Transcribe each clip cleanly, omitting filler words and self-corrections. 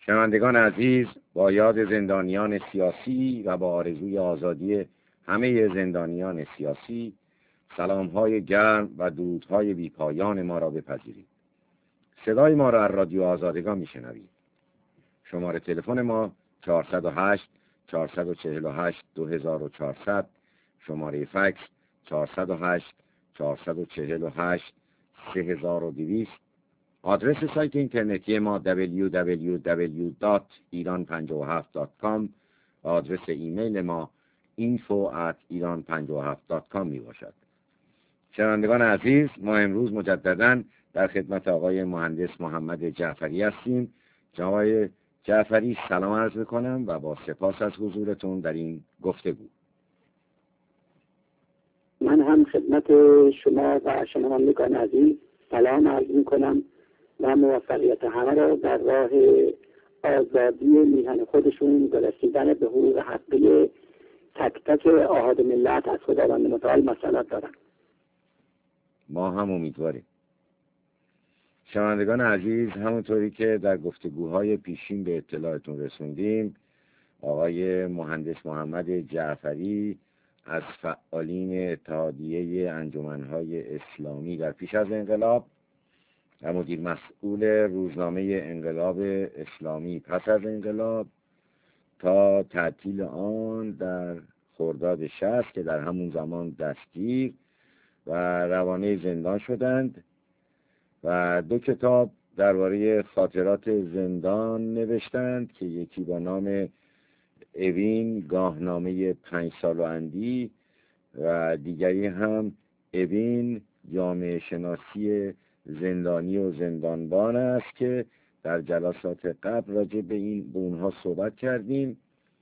شنوندگان عزیز، با یاد زندانیان سیاسی و با آرزوی آزادی همه زندانیان سیاسی، سلام‌های گرم و درودهای بی‌پایان ما را بپذیرید. صدای ما را از رادیو آزادگان میشنوید. شماره تلفن ما 408 448 2400، شماره فکس 408 448 3200. آدرس سایت اینترنتی ما www.iran57.com و آدرس ایمیل ما info@iran57.com می باشد. شنوندگان عزیز، ما امروز مجدداً در خدمت آقای مهندس محمد جعفری هستیم. جناب جعفری، سلام عرض می‌کنم و با سپاس از حضورتون در این گفتگو. من هم خدمت شما و شنوندگان عزیز سلام عرض می‌کنم و موفقیت همه را در راه آزادی میهن خودشون و رسیدن به حقوق حقی تک تک آحاد ملت از خداوند متعال مسئلت دارم. ما هم امیدواریم. شنوندگان عزیز، همونطوری که در گفتگوهای پیشین به اطلاعتون رسوندیم، آقای مهندس محمد جعفری از فعالین اتحادیه انجمنهای اسلامی در پیش از انقلاب و مدیر مسئول روزنامه انقلاب اسلامی پس از انقلاب تا تعطیل آن در خرداد 60 که در همون زمان دستگیر و روانه زندان شدند و 2 کتاب درباره خاطرات زندان نوشتند که یکی با نام اوین گاهنامه 5 سال و اندی و دیگری هم اوین جامعه شناسی زندانی و زندانبان است که در جلسات قبل راجع به اونها صحبت کردیم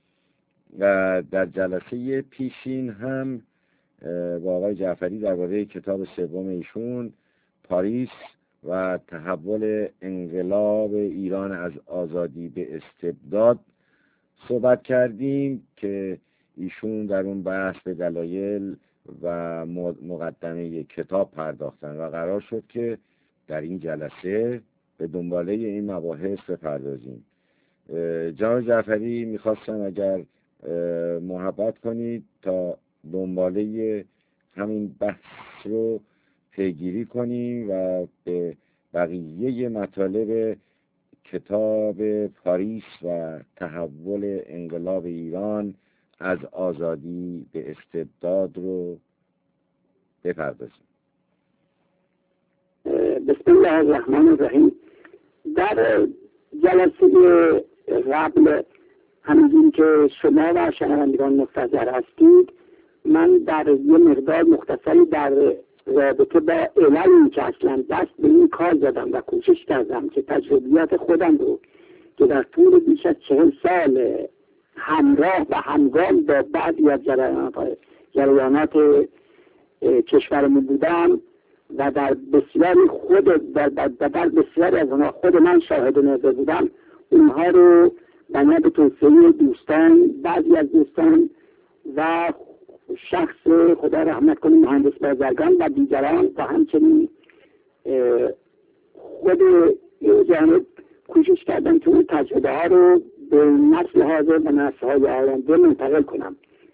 و در جلسه پیشین هم با آقای جعفری درباره کتاب سوم ایشون پاریس و تحول انقلاب ایران از آزادی به استبداد صحبت کردیم که ایشون در اون بحث به دلایل و مقدمه کتاب پرداختن و قرار شد که در این جلسه به دنباله این مباحث بپردازیم. جناب جعفری، میخواستم اگر محبت کنید تا دنباله همین بحث رو پیگیری کنیم و به بقیه مطالب کتاب پاریس و تحول انقلاب ایران از آزادی به استبداد رو بپردازیم. بسم الله الرحمن الرحیم. در جلسه قبل همینجوری که شما و شنوندگان مستحضر هستید، من در یه مقدار مختصری در رابطه با عللی که اصلا دست به این کار زدم و کوشش کردم که تجربیات خودم رو که در طول بیش از 40 سال همراه و همگام با بعضی از جریانات کشورمون بودم و در بسیاری در بسیاری از اونها خود من شاهد نظر بودم، اونها رو بنا به توصیه دوستان، بعضی از دوستان و شخص خدا رحمت کنه مهندس بازرگان و دیگران و همچنین خود این جانب کوشش کردم که اون تجربه ها رو به نسل حاضر و نسل های آینده منتقل کنم،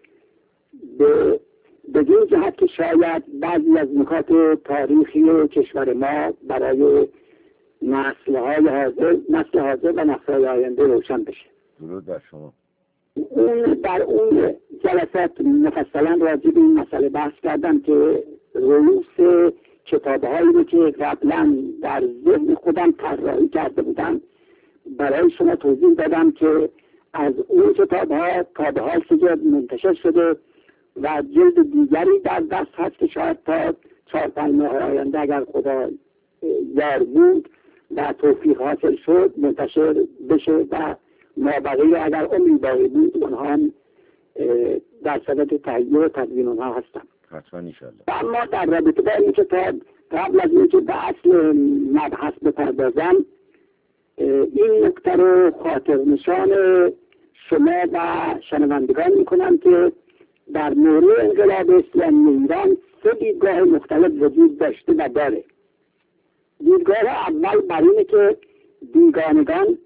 به این جهت که شاید بعضی از نکات تاریخی کشور ما برای نسل حاضر و نسل های آینده روشن بشه. درود بر شما. در اون جلسات مفصلا راجع به این مسئله بحث کردم که رؤوس کتاب‌هایی رو که قبلا در ذهن خودم طراحی کرده بودم برای شما توضیح دادم که از اون کتاب‌ها تا به حال که منتشر شده و جلد دیگری در دست هست که شاید تا 4-5 ماه آینده اگر خدا یار بود و توفیق حاصل شد منتشر بشه و مابقی اگر عمری باقی بود اونها هم در صدد تهیه و تدوین اونها هستن. حتما انشاءالله. اما در رابطه با این کتاب قبل از اینکه به اصل مبحث بپردازم، این نکته رو خاطر نشان شما و شنوندگان میکنم که در مورد انقلاب اسلامی ایران 3 دیدگاه مختلف وجود داشته و داره. دیدگاه اول بر اینه که بیگانگان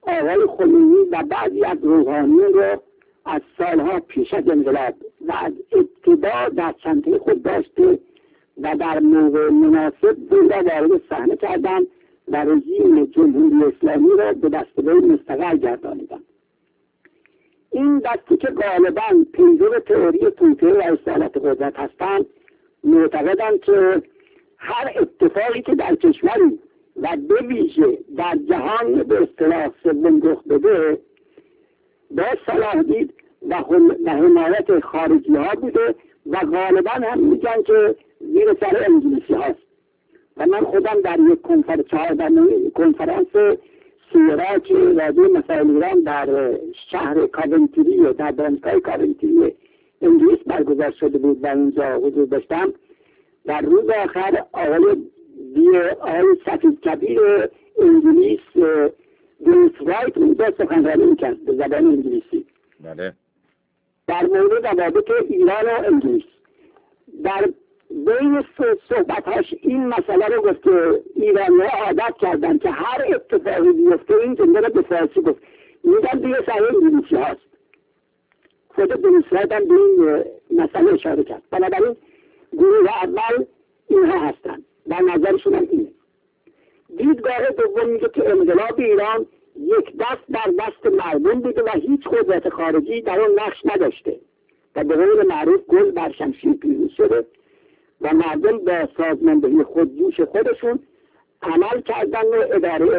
آقای خمینی و بعضی از روحانیون رو از سالها پیش از انقلاب و از ابتدا در چنته خود داشته و در موقع مناسب او را وارد صحنه کردن و رژیم جمهوری اسلامی را به دستگاه مستقر گردانیدن. این دستی که غالبا پیرو تئوری توطئه و اصالت قدرت هستند معتقدند که هر اتفاقی که در کشوری و به ویژه در جهان به اصطلاح سوم رخ بده با صلاح دید و حمایت خارجی ها بوده و غالبا هم میگن که زیر سر انگلیسی هاست. و من خودم در یک کنفرانس سیرا که راجع مسائل ایران در شهر کاونتری و در دانشگاه کاونتری انگلیس برگزار شده بود و اونجا حضور داشتم. در روز آخر آقای سفید کبیر انگلیس دیویس رایت اونجا سخنرانی میکرد به زبان انگلیسی. بله. در مورد روابط ایران و انگلیس در بین صحبتاش این مسئله رو گفت که ایرانی‌ها عادت کردن که هر اتفاقی بیفته این جمله رو به فارسی گفت میگن دیگه سر انگلیسی هاست. خود دیویس رایت هم به این مسئله اشاره کرد. بنابراین گروه اول اینها هستن در نظرشون هم اینه. دیدگاه دوم میگه که انقلاب ایران یک دست در دست مردم بوده و هیچ قدرت خارجی در اون نقش نداشته و به قول معروف گل بر شمشیر پیروز شده و مردم با سازماندهی خودجوش خودشون عمل کردن و اداره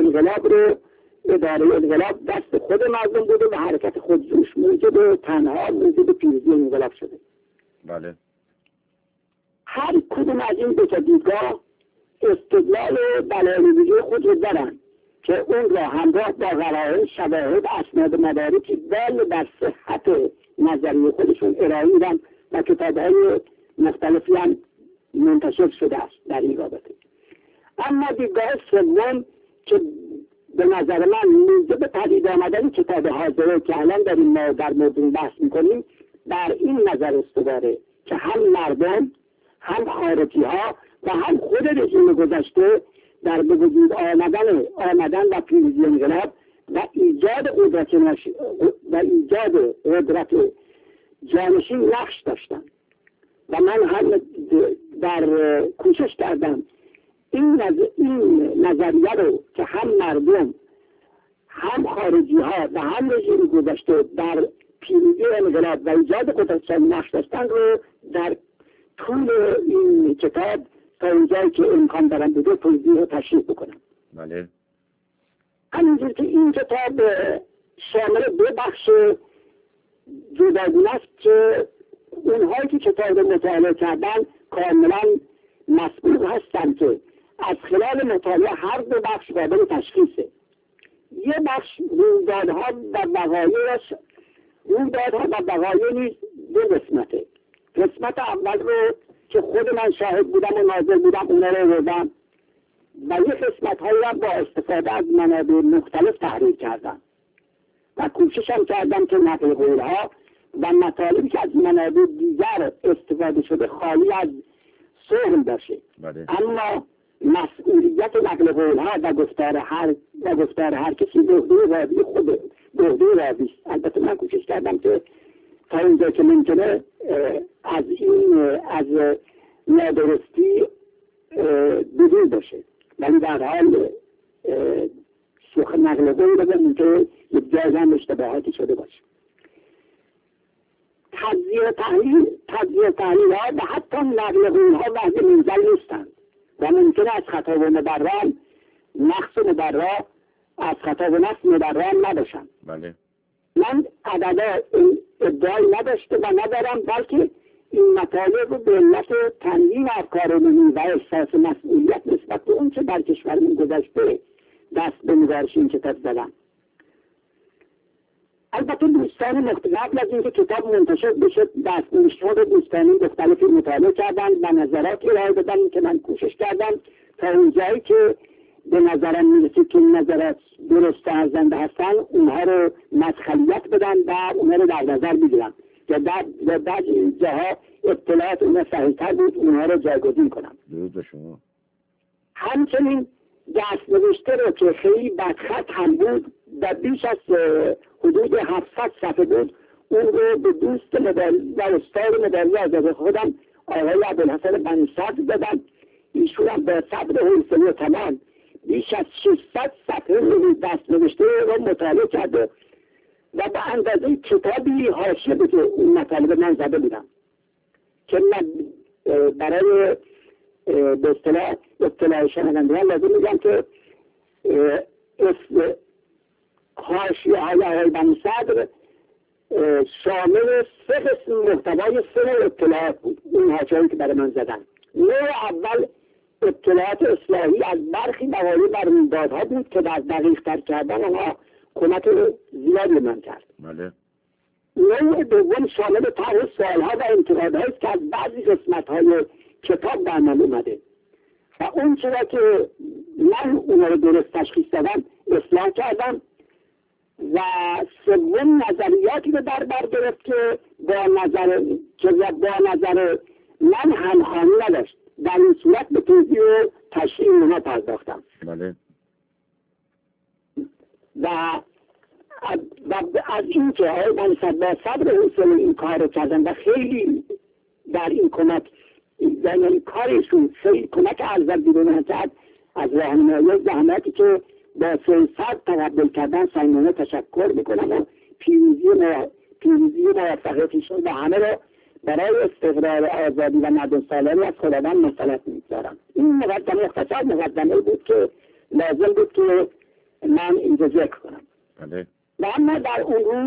انقلاب دست خود مردم بوده و حرکت خودجوش موجب تنها موجب پیروزی انقلاب شده. بله. هر کدوم از این دو تا دیدگاه استدلال دلایل ویژه خود رو دارن که اون را همراه با قرائن، شواهد، اسناد مدارکی دال بر صحت نظریه خودشون ارائه میدن و کتاب‌های مختلفی هم منتشر شده است در این رابطه. اما دیدگاه سوم که به نظر من موجب پدید آمدن کتاب حاضره که الان داریم ما در مورد بحث میکنیم در این نظر استواره که هم مردم هم خارجی ها و هم خود رژیم گذشته در به وجود آمدن و پیروزی انقلاب و ایجاد قدرت جانشین نقش داشتن و من هم در کوشش کردم این نظریه رو که هم مردم هم خارجی ها و هم رژیم گذشته در پیروزی انقلاب و ایجاد قدرت نقش داشتن رو در طول این کتاب تا اونجایی که امکان دارم بوده توضیح و تشریح بکنم. بله. همینجور که این کتاب شامل دو بخش جداگونه است که اونهایی که کتاب رو مطالعه کردن کاملا مسئول هستن که از خلال مطالعه هر دو بخش قابل تشخیصه. یه بخش رویدادها و وقایع نیز دو قسمته. قسمت اول رو که خود من شاهد بودم و ناظر بودم اونا رو آوردم و یه قسمت هایی هم با استفاده از منابع مختلف تحریر کردم و کوششم کردم که نقل قولها و مطالبی که از منابع دیگر استفاده شده خالی از سهل باشه. بله. اما مسئولیت نقل قولها و گفتار هر کسی به عهده راوی است. البته من کوشش کردم که تا اینجا که ممکنه از نادرستی بدون باشه، ولی در حال نقل قول بگم که یک جای هم اشتباهاتی شده باشه. تجزیه تحلیل ها و حتی نقل قول ها وحده منزل نیستند و ممکنه از خطا و مبرم نقص و مبرم از خطا و نقص مبرم نداشن. بله. من عددا ادعای نداشته و ندارم، بلکه این مطالب رو به علت تنظیم افکار عمومی و احساس مسئولیت نسبت به اون که در کشورمون گذشته دست به نگارش این کتاب زدم. البته دوستان قبل از اینکه کتاب منتشر بشه دست‌نوشته‌ها دوستانی مختلفی مطالعه کردن و نظراتی ارائه دادن که من کوشش کردم تا اونجایی که به نظرم میرسید که این نظرات درست ارزنده هستن اونها رو مدخلیت بدن و اونها رو در نظر بگیرم که در بعضی جاها اطلاعات اونها صحیح‌تر بود اونها رو جایگزین کنم. درود به شما. همچنین دست‌نوشته رو که خیلی بدخط هم بود در بیش از حدود 700 صفحه بود. اون رو به دوست و استاد مدرنی آزاد خودم آقای عبدالحسن بنی صدر دادم. ایشون هم به صبر و حوصله تمام بیش از 600 صفحه دست نوشته رو مطالعه کرده و به اندازه کتابی حاشیه به اون مطالب من زده بودم که من برای به اصطلاح شنوندگان لازم میگم که حاشیه های بنی صدر شامل 3 قسم محتوای 3 اطلاعات بود. این حاشیه‌ای که برای من زدن، نوع اول اطلاعات اصلاحی از برخی مواضع بر رویدادها بود که در دقیق تر کردن آنها کمک زیادی من کرد. بله. نوع دوم شامل طرح سوالها و انتقادهایی است که از بعضی قسمت‌های کتاب در من اومده و اون چرا که من اونها رو درست تشخیص دادم اصلاح کردم. و سوم نظریاتی رو در بر گرفت که با نظر من همخوانی نداشت. در این صورت به توضیح و تشریح اونها پرداختم. بله. و از این که آقای بنی صدر با صبر و حوصله این کار رو کردن و خیلی در این کمک، یعنی کارشون خیلی کمک ارزشمندی رو من کرد. از راهنمایی زحمتی که با 300 تقبل کردن صمیمانه تشکر میکنم و پیروزی موفقیتشون و همه رو برای استقرار آزادی و مردم سالاری از خداوند مسئلت میگذارم. این مقدمه بود که لازم بود که من اینجا ذکر کنم. بله. و اما در اون روز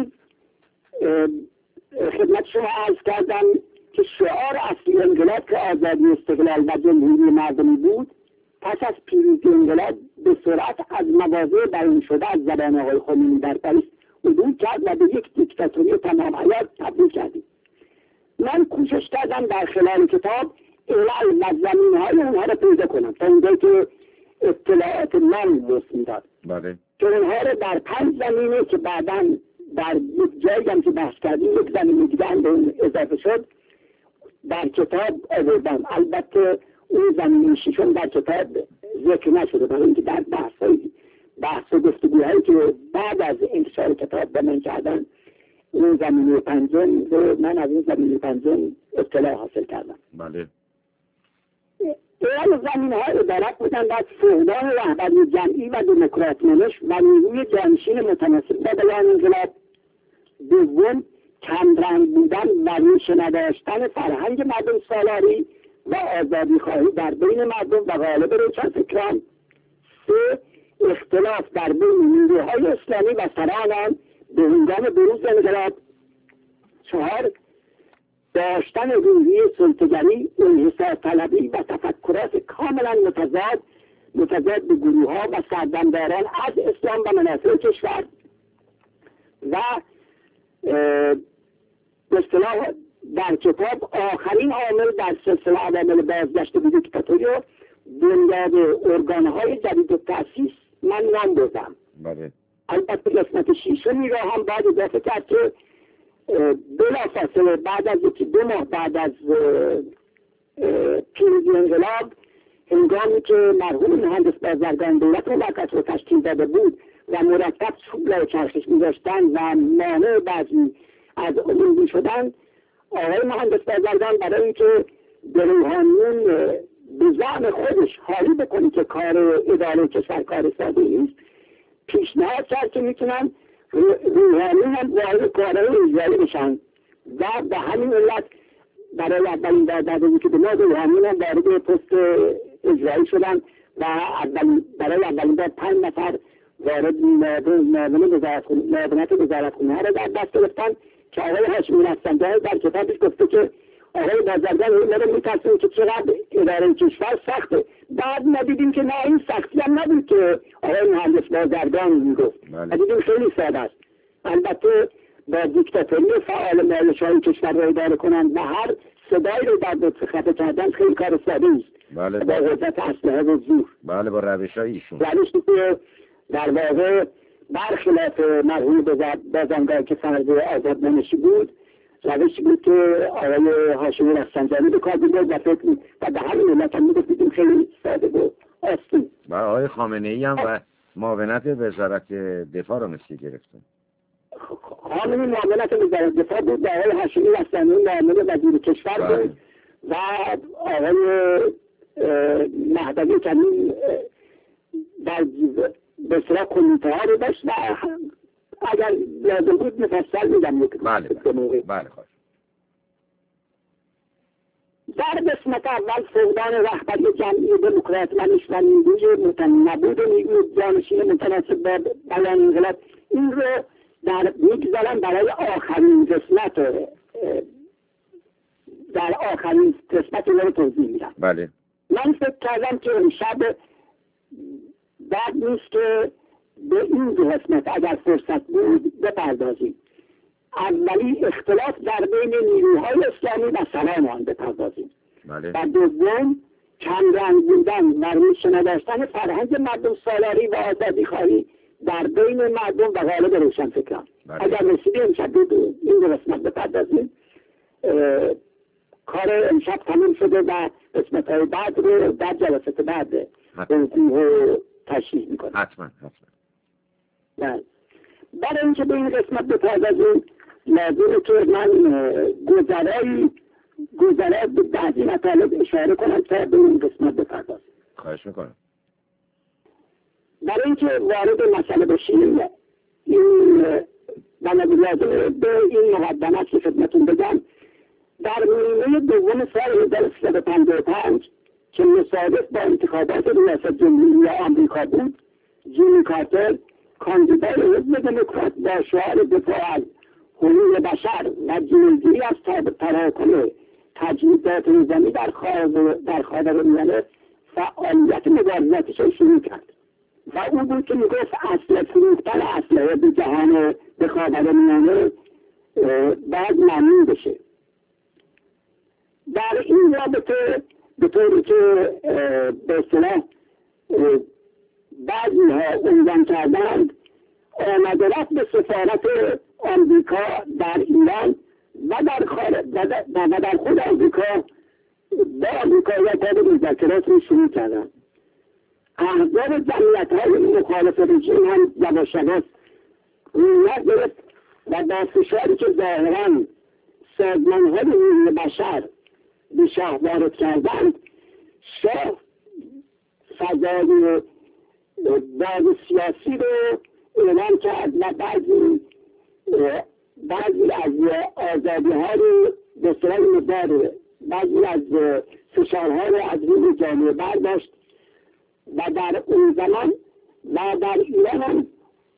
خدمت شما عرض کردم که شعار اصلی انقلاب که آزادی، استقلال و جمهوری مردمی بود، پس از پیروزی انقلاب به سرعت از مواضع بیان شده از زبان آقای خمینی در پاریس عبور کرد و به یک دیکتاتوری تمام عیار تبدیل کردیم. من کوشش کردم در خلال کتاب علل و زمینه‌های اونها رو پیدا کنم تا اونجایی که اطلاعات من دست میداد. بله. که اونها رو در 5 زمینه که بعداً در یک جایی هم که بحث کردیم یک زمینه دیگه هم به اون اضافه شد در کتاب آوردم. البته اون زمینه ششم در کتاب ذکر نشده برای اینکه در بحث و گفتگوهایی که بعد از انتشار کتاب به من کردن اون زمینه 5 رو من از این زمینه 5 اطلاع حاصل کردم. بله. این زمینه‌ها عبارت بودن از فقدان رهبری جمعی و دموکرات‌منش و نیروی جانشین متناسب با بیان انقلاب. دوم، کمرنگ بودن و ریشه نداشتن فرهنگ مردم سالاری و آزادی خواهی در بین مردم و غالب روشنفکران. 3. اختلاف در بین نیروهای اسلامی و سران به هنگام بروز انقلاب. 4. داشتن روحیه سلطه‌گری، انحصار طلبی و تفکرات کاملا متضاد به گروه‌ها و سردمداران از اسلام و منافع کشور. و به اصطلاح در کتاب آخرین عامل در سلسله عوامل بازگشت به دیکتاتوری و بنیاد ارگان‌های جدید و تأسیس من نام بردم. بله. البته قسمت 6 را هم باید اضافه کرد که بلافاصله بعد از 2 ماه بعد از پیروزی انقلاب، هنگامی که مرحوم مهندس بازرگان دولت موقت رو تشکیل داده بود و مرتب چوب لای چرخش می‌ذاشتن و مانع بعضی از عمومی شدن، آقای مهندس بازرگان برای اینکه به روحانیون به زعم خودش حالی بکنه که کار اداره کشور کار ساده نیست، پیشنهاد کرد که میتونن روحانیون هم واحد کارهای اجرایی بشن و به همین علت برای اولین بار در که به نام روحانیون هم وارد پست اجرایی شدن و برای اولین بار 5 نفر وارد معاونت وزارتخونه ها را در دست گرفتن که آقای هاشمی رفسنجانی در کتابش گفته که آقای بازرگان رو میترسیم که چقدر اداره کشور سخته. بعد ما دیدیم که نه، این سختی هم نبود که آقای مهندس بازرگان میگفت. ما دیدیم خیلی ساده است. البته با دیکتاتوری فعال مالش‌های کشور را اداره کنند و هر صدایی رو در دست خفه کردن خیلی کار ساده است. بله. با قدرت اسلحه و زور. بله، با روش‌های ایشون. روشی که در واقع برخلاف مرحوم بازرگان که فرد آزادمنشی بود، روشی بود که آقای هاشمی رفسنجانی به کار بود و فکر و به همین علت هم می‌گفتیم خیلی ساده و آسون. و آقای خامنه‌ای هم و معاونت وزارت دفاع رو مثل گرفتن. خانمی معاونت وزارت دفاع بود و آقای هاشمی رستمی معاون وزیر کشور بود و آقای مهدوی کمی در بسیار کمیته ها رو داشت و اگر لازم بود مفصل میدم. بله خواهش. در قسمت اول فقدان رهبری جمعی دموکرات و نیروی نبود نیروی جانشین متناسب با بیان انقلاب، این رو میگذارم برای آخرین قسمت، در آخرین قسمت رو توضیح میدم. بله. من فکر کردم که امشب بعد نیست که به این دو قسمت اگر فرصت بود بپردازیم. اولی اختلاف در بین نیروهای اسلامی و سلام آن بپردازیم. بله. و دوم کم رنگ بودن و روشن داشتن فرهنگ مردم سالاری و آزادی خواهی در بین مردم و غالب روشنفکران. بله. اگر رسیدیم امشب این دو قسمت بپردازیم، کار امشب تمام شده و قسمت‌های بعد رو در جلسات بعد تشریح میکنم. حتما. بله. برای اینکه به این قسمت بپردازیم لازمه که من گذرای بعضی مطالب اشاره کنم تا به این قسمت بپردازیم. خواهش میکنم. برای اینکه وارد مسئله بشیم، این لازمه به این مقدمات که خدمتون بگم. در نیمه دوم سال 1355 که مصادف با انتخابات ریاست جمهوری آمریکا بود، جیمی کارتر کاندیدای حزب دموکرات با شعار دفاع از حقوق بشر و جلوگیری از تراکم تجدیدات نظامی در خاورمیانه فعالیت مبارزاتش را شروع کرد و او بود که میگفت اصل فروختن اسلحه به جهان به خاورمیانه باید ممنوع بشه. در این رابطه به طوری که به اصطلاح بعضی ها عنوان کردند، آمد و رفت به سفارت آمریکا در ایران و در خود آمریکا با آمریکایی‌ها به مذاکرات رو شروع کردند. احزاب جمعیت‌های مخالف رژیم هم یواش یواش رویت گرفت و با فشاری که ظاهراً سازمان‌های حقوق بشر به شاه وارد کردند، شاه فضای باز سیاسی رو اعلام کرد و بعضی از آزادی ها رو به صورت مقدار بعضی از فشارها رو از روی جامعه برداشت و در اون زمان و در ایران هم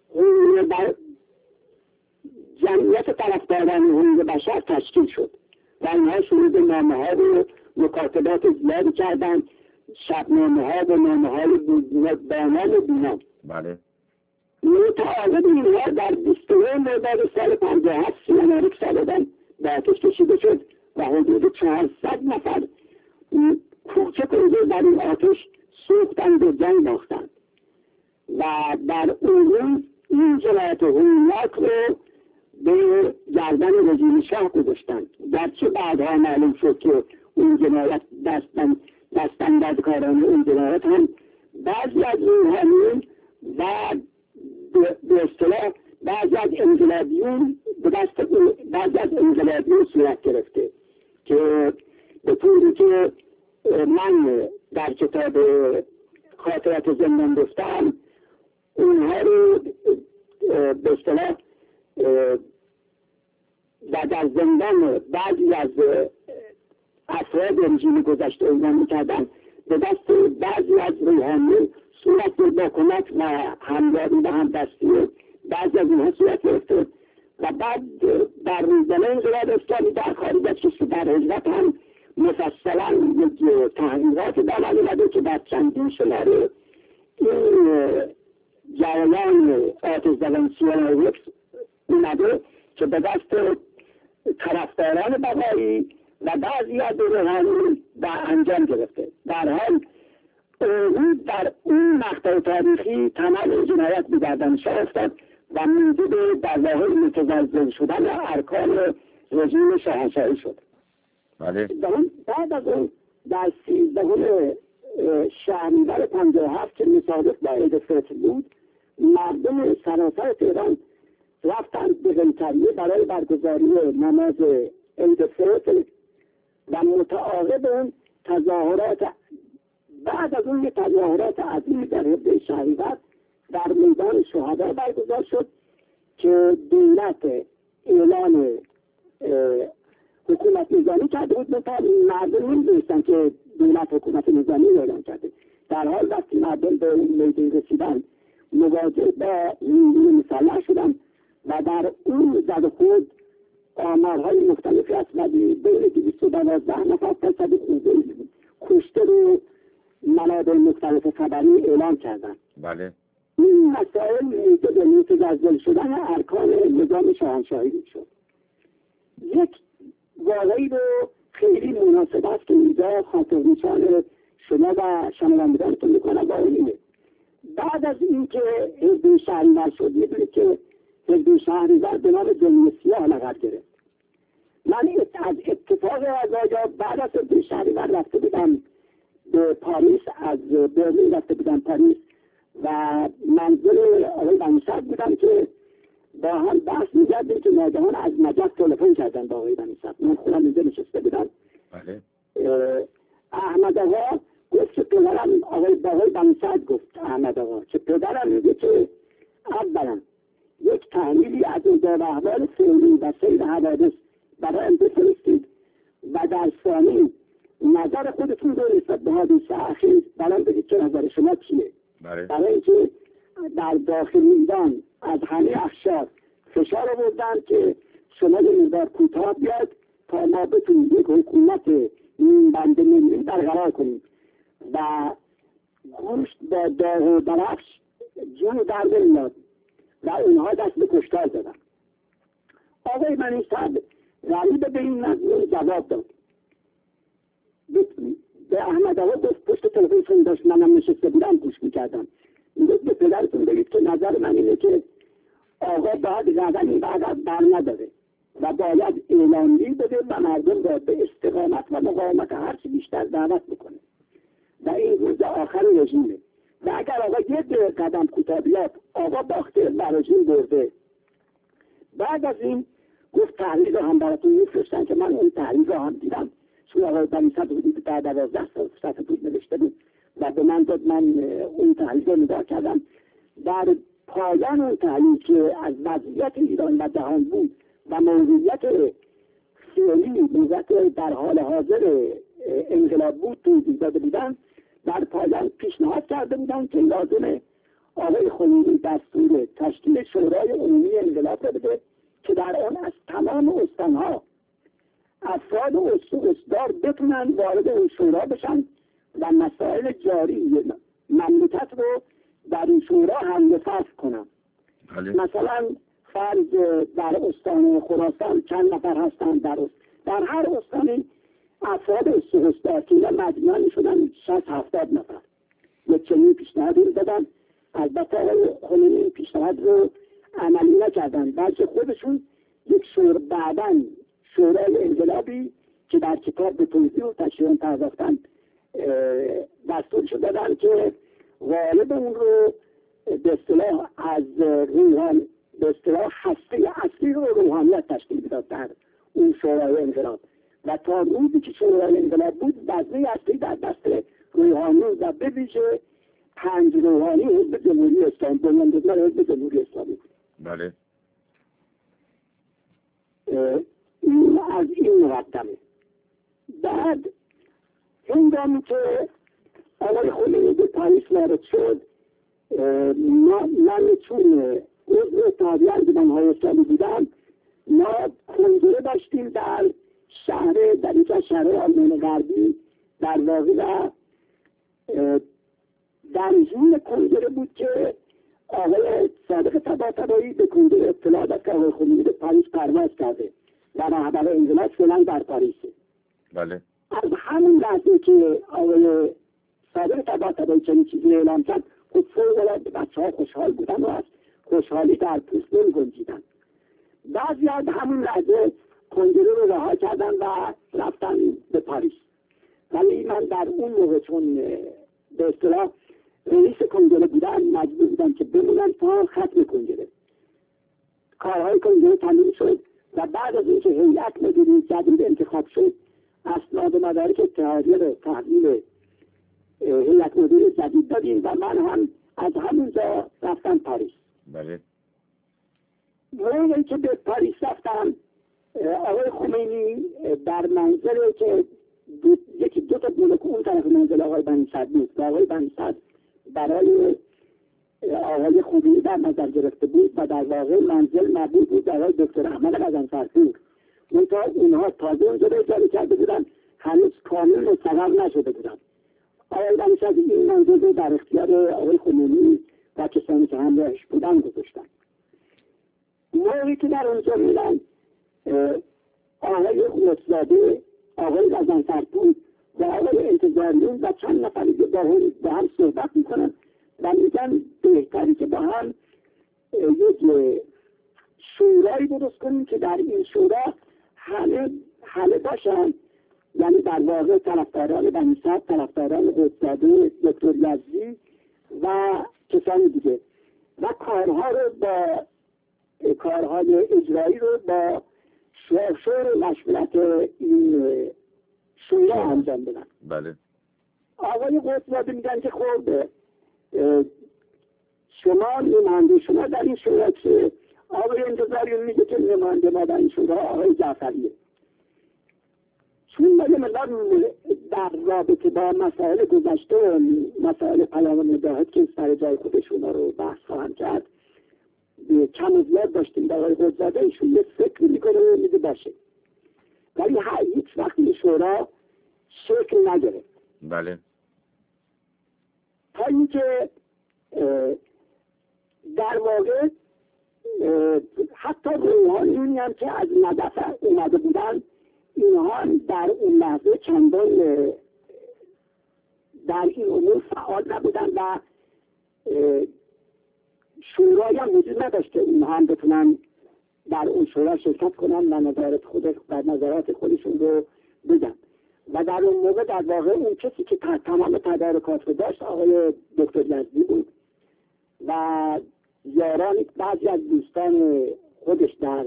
جمعیت طرفداران حقوق بشر تشکیل شد و اینها شروع به نامه ها رو مکاتبات زیادی کردن، شبنامه ها و نامه های بانان و بینان. بله. متعاقب اینها در 29 مرداد سال 57 سیاناریک سالدن به آتش کشیده شد و حدود 400 نفر کوچک رو در این آتش سوختند و جنگ باختند و در اون روز این جنایت هولناک رو به گردن رژیم شاه گذاشتند. گرچه بعدها معلوم شد که اون جنایت دستاندرکاران اون جنایت هم بعضی از روحانیون و به اصطلاح بعضی از انقلابیون به دست بعضی از انقلابیون صورت گرفته که به طوری که من در کتاب خاطرات زندان گفتم اونها رو به اصطلاح و در زندان بعضی از افراد رژیم گذشته اعلام می‌کردن به دست بعضی از روحانیون صورت با کمک و همکاری و همدستی بعضی از اینها صورت گرفته و بعد در روزنامه انقلاب اسلامی در خارج از کشور در هجرت هم مفصلا یک تحقیقات در اومده که در چندین شماره این جریان آتش زدن سیاناریک اومده که به دست طرفداران بقایی و بعضی از روحانیون در انجام گرفته. در حال در اون مقطع تاریخی تمام جنایت به گردن شاه افتاد و موجب در ظاهر متزلزل شدن ارکان رژیم شاهنشاهی شد. بله. بعد از اون در 13 شهریور 57 که مصادف با عید فطر بود مردم سراسر تهران رفتن به قیصریه برای برگزاری نماز عید فطر و متعاقب اون تظاهرات، بعد از اون تظاهرات عظیمی در حوزه شهریور در میدان شهدا برگزار شد که دولت اعلان حکومت نظامی کرده بود. مردم نمی‌دونستن که دولت حکومت نظامی اعلان کرده. در حال وقتی مردم به اون میدان رسیدن مواجه با نیروی مسلح شدن و در اون زد و خورد آمارهای مختلفی هست و بین 212 نفر تصد کشته رو منابع مختلف خبری اعلام کردن. بله. این مسائل به متزلزل شدن ارکان نظام شاهنشاهی شد. یک واقعی رو خیلی مناسب است که اینجا خاطرنشان شما و شنوندگانتون میکنم با اینه. بعد از اینکه حزب شهریور شد، میدونید که حزب شهریور به نام جمهوری سیاه لقب گرفت. من از اتفاق از آنجا بعد از حزب شهریور رفته بودم به پاریس، از برلین رفته بودم پاریس و منزل آقای بنی‌صدر بودم که با هم بحث می‌کردیم که ناگهان از نجف تلفن کردن با آقای بنی‌صدر. من خودم اینجا نشسته بودم. بله. احمد آقا گفت که پدرم، آقای بنی‌صدر گفت احمد آقا که پدرم میگه که اولا یک تحلیلی از اوضاع و احوال فعلی و سیر حوادث برای بفرستید و در ثانی نظر خودتون رو نسبت به حادثه اخیر برام بگید که نظر شما چیه. برای اینکه در داخل میدان از همه اخشار فشار آوردن که شما یه مقدار کوتاه بیاد تا ما بتونیم یک حکومت این بند ملی برقرار کنیم و گوشت با داغ و درفش جون در نمیاد و اونها دست به کشتار دادن. آقای بنی‌صدر غریبه به این مضمون جواب داد. به احمد آقا گفت پشت تلفن داشت، منم نشسته بودم گوش میکردم. میگفت به پدرتون بگید که نظر من اینه که آقا باید قدمی بعد بر نداره و باید اعلامی بده و مردم را به استقامت و مقاومت هرچی بیشتر دعوت بکنه و این روز آخر رژیمه و اگر آقا یک قدم کوتاه بیاد آقا باخته و رژیم برده. بعد از این گفت تحلیل رو هم براتون میفرستن که من اون تحلیل رو هم دیدم، چون آقای بنی‌صدر حدود در 12 ساعت بود نوشته بود و به من داد، من اون تحلیل رو نگاه کردم. در پایان اون تحلیل که از وضعیت ایران و جهان بود و موضوعیت فعلی موضوعیت در حال حاضر انقلاب بود توضیح داده بودن، در پایان پیشنهاد کرده بودن که لازمه آقای خمینی دستور تشکیل شورای عمومی انقلاب رو بده که در آن از تمام استانها افراد استدار بتونن وارد اون شورا بشن و مسائل جاری مملکت رو در این شورا هم فصل کنن. مثلا فرض در استان خراسان چند نفر هستن، در هر استانی افراد استدار که مجموعاً میشدن 60-70 نفر. یک چنین پیشنهادی رو دادن. البته خمینی پیشنهاد رو عملی نکردن، بلکه خودشون یک بعداً شورای انقلابی که در کتاب به توضیح و تشریح پرداختن دستورشو دادن که غالب اون رو به اصطلاح از روحان به اصطلاح هسته اصلی رو روحانیت تشکیل میداد در اون شورای انقلاب و تا روزی که شورای انقلاب بود وزنه اصلی در دست روحانی و به ویژه 5 روحانی حزب جمهوری اسلامی بنیانگذار حزب جمهوری اسلامی بود. بله. این از این مقدمه. بعد هنگامی که آقای خمینی به پاریس وارد شد، من چون عضو اتحادیه انجمن‌های اسلامی بودم، ما کنگره داشتیم در یک از شهرهای آلمان غربی در واقع و در این کنگره بود که آقای صادق طباطبایی به کنگره اطلاع داد که آقای خمینی به پاریس پرواز کرده و رهبر انقلاب فعلا در پاریسه. بله. از همون لحظه که آقای صادق طباطبایی چنین چیزی اعلام کرد، خود فوق‌العاده بچه‌ها خوشحال بودن و از خوشحالی در پوست نمی‌گنجیدن. بعضی از همون لحظه کنگره رو رها کردن و رفتن به پاریس. ولی من در اون موقع چون به اصطلاح رئیس کنگره بودم مجبور بودم که بمونم اروپا ختم کن گرفت. کارهای کنگره تموم شد و بعد از اینکه هیئت مدیره جدید انتخاب شد، اسناد و مدارک اتحادیه رو تحویل هیئت مدیره جدید دادیم و من هم از همونجا رفتم پاریس. بله. موقعی که به پاریس رفتم، آقای خمینی در منزل که یکی دو تا بلوک اون طرف منزل آقای بنی صدر بود و آقای بنی صدر برای آقای خمینی در نظر گرفته بود و در واقع منزل نبود بود آقای دکتر احمد غضنفرپور. منتها اونها تازه اونجا رو اجاره کرده بودن، هنوز کامل مستقر نشده بودن. آقای بنی صدر این منزل رو در اختیار آقای خمینی و کسانی که همراهش بودن گذاشتن. موقعی که در اونجا میرن، آقای خلصزاده، آقای غضنفرپور و آقای انتظاریون و چند نفری که با هم صحبت میکنن و میگن بهتری که با هم یک شورایی درست کنیم که در این شورا همه باشن، یعنی در واقع طرفداران بنی صدر، طرفداران خلصزاده، دکتر یزدی و کسانی دیگه، و کارهای اجرایی رو با شور و مشورت این شورا انجام بدن. بله. آقای خلصزاده میگن که خب شما نماینده شما در این شورا که آقای انتظاریون میگه که نماینده ما در این شورا آقای جعفریه. چون مقدار در رابطه با مسائل گذشته و مسائل پیام مجاهد که سر جای خودشون رو بحث خواهم کرد، کم و زیاد داشتیم با آقای خلصزاده، ایشون یه فکر میکنه و میگه باشه، ولی هیچ وقت این شورا شکل نگرفت. بله. تا اینکه در واقع حتی روحانیونی هم که از ندف اومده بودن، اینها در اون لحظه چندان در این امور فعال نبودن و شورایی هم وجود نداشت که اینها هم بتونن در اون شورا شرکت کنن و نظرات خودشون رو بگن. و در اون موقع در واقع اون کسی که تمام تدارکات رو داشت آقای دکتر یزدی بود و یاران بعضی از دوستان خودش در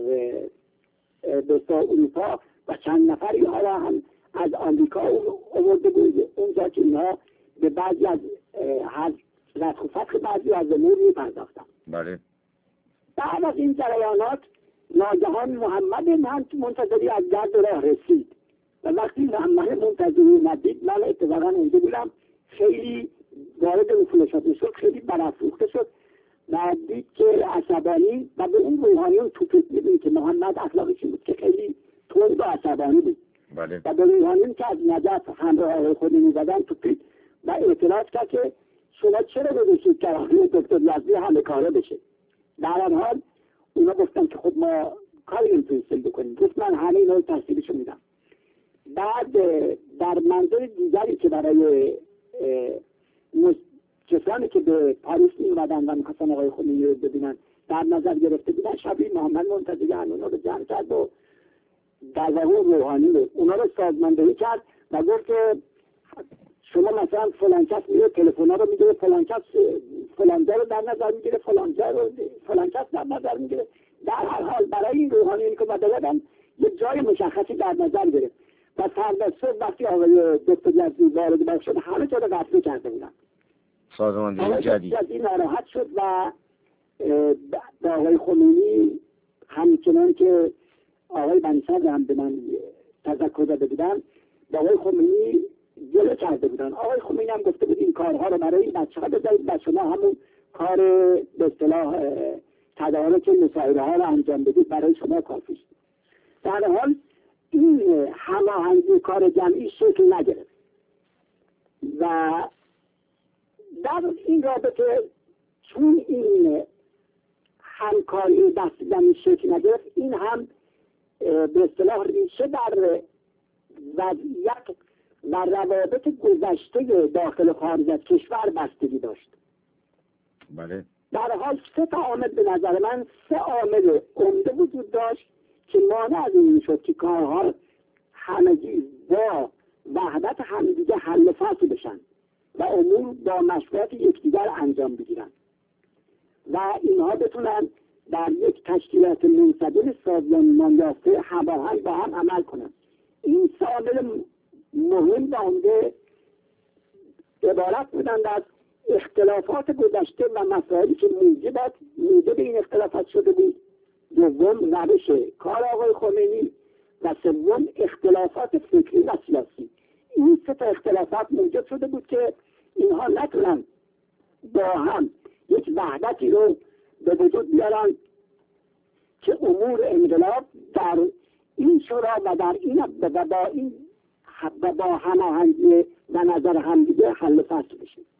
اروپا و چند نفری ها هم از آمریکا آورده بود اونجا که اینها به بعضی از رفت و فتح بعضی از امور میپرداختن. بله. بعد از این جریانات ناگهان محمد منتظری از گرد راه رسید و وقتی محمد منتظری ندید، من اتفاقا اونجا بودم، خیلی وارد مفلشات شد، خیلی برافروخته شد و دید که عصبانی و به اون روحانیون توپید میدید که محمد اخلاقش بود که خیلی تند و عصبانی بود. بله. و به روحانیون که از نجف همراه خودی میزدن توپید و اعتراض کرد که شما چرا گذاشتید که آقای دکتر یزدی همه کاره بشه؟ در این حال اونا گفتن که خود ما کاری نمیتونیم بکنیم. گفت من همه اینا رو تحصیلشو میدم. بعد در منظر دیگری که برای کسانی که به پاریس میومدن و میخواستن آقای خمینی رو ببینن در نظر گرفته بودن، شبیه محمد منتظری اونا رو جمع کرد و در واقع روحانی رو اونا رو سازماندهی کرد و گفت که شما مثلا فلان کس میره تلفن‌ها رو میگیره، فلان کس فلان جا رو در نظر میگیره، فلان کس در نظر میگیره. در هر حال برای این روحانیون که بدن یه جای مشخصی در نظر گرفت و فردا صبح وقتی آقای دکتر یزدی وارد باز شد همه جا رو قطعه کرده بودن. سازماندهی جدید. آقای ناراحت شد و با آقای خمینی همچنان که آقای بنی صدر هم به من تذکر داده بودن با آقای خمینی جلو کرده بودن. آقای خمینی هم گفته بود این کارها رو برای این بچه‌ها بذارید و شما همون کار به اصطلاح تدارک مسائله ها رو انجام بدید، برای شما کافی است. در حال این هماهنگی کار جمعی شکل نگرفت و در این رابطه چون این همکاری دست جمعی شکل نگرفت، این هم به اصطلاح ریشه در وضعیت و روابط گذشته داخل و خارج از کشور بستگی داشت. بله. در حال سه عامل به نظر من عامل عمده وجود داشت که مانع از این میشد که کارها همگی با وحدت همدیگه حل و فصل بشن و امور با مشورت یکدیگر انجام بگیرن. و اینها بتونن در یک تشکیلات منسجم سازمان یافته هماهنگ با هم عمل کنن. این عامل مهم و عمده عبارت بودند از اختلافات گذشته و مسائلی که موجب این اختلافات شده بود. دوم، روش کار آقای خمینی و سوم، اختلافات فکری و سیاسی. این سه تا اختلافات موجب شده بود که اینها نتونن با هم یک وحدتی رو به وجود بیارن که امور انقلاب در این شورا و در این و با هماهنگی و نظر همدیگه حل و فصل بشه.